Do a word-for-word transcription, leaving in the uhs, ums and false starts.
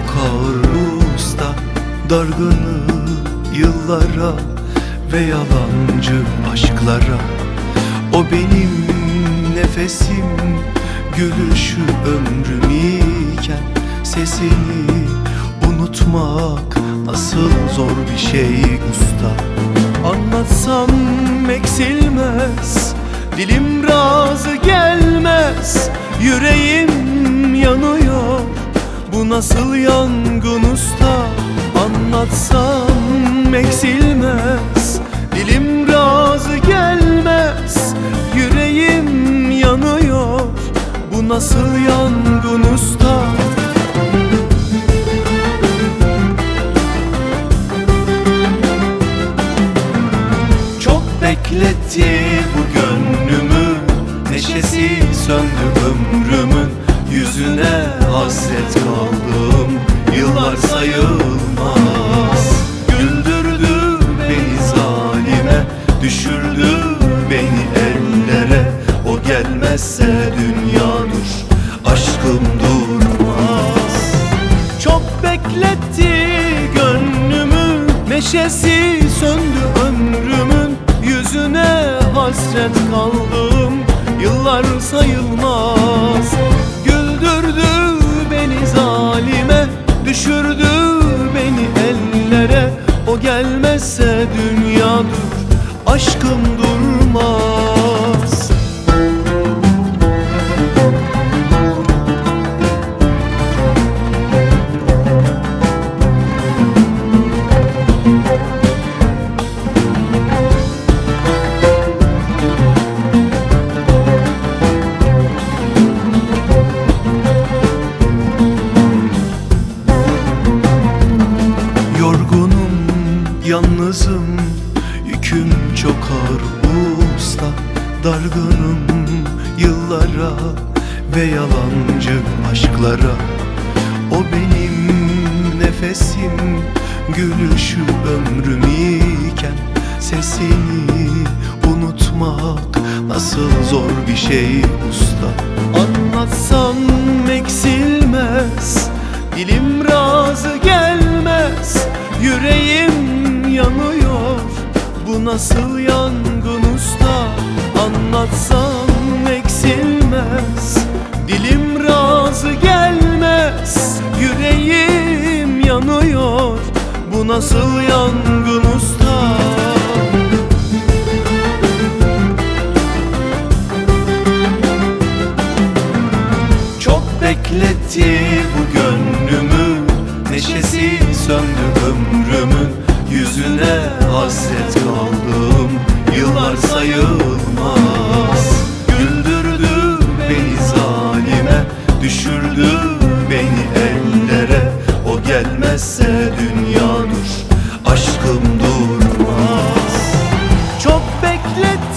çok ağır usta, dargınım yıllara ve yalancı aşklara. O benim nefesim, gülüşü ömrüm iken sesini unutmak nasıl zor bir şey usta. Anlatsam eksilmez, dilim razı gelmez, yüreğim yanıyor, bu nasıl yangın usta. Anlatsam eksilmez, dilim razı gelmez, yüreğim yanıyor, bu nasıl yangın usta. Çok bekletti bu gönlümü, neşesi söndü ömrümün, yüzüne hasret kaldım yıllar sayılmaz. Güldürdü beni zalime, düşürdü beni ellere. O gelmezse dünya dur, aşkım durmaz. Çok bekletti gönlümü, neşesi söndü ömrümün, yüzüne hasret kaldım yıllar sayılmaz. Güldürdü beni zalime, düşürdü beni ellere. O gelmezse dünya dur, aşkım durmaz. Yorgunum, yalnızım, yüküm çok ağır usta, dargınım yıllara ve yalancı aşklara. O benim nefesim, gülüşü ömrüm iken sesini unutmak nasıl zor bir şey usta. Anlatsam eksilmez, dilim razı gelmez, yüreğim yanıyor, bu nasıl yangın usta. Anlatsam eksilmez, dilim razı gelmez, yüreğim yanıyor, bu nasıl yangın usta. Çok bekletti bu gönlümü, neşesi söndü ömrümün, yüzüne hasret kaldım yıllar sayılmaz. Güldürdü beni zalime, düşürdü beni ellere. O gelmezse dünya dur, aşkım durmaz. Çok bekletti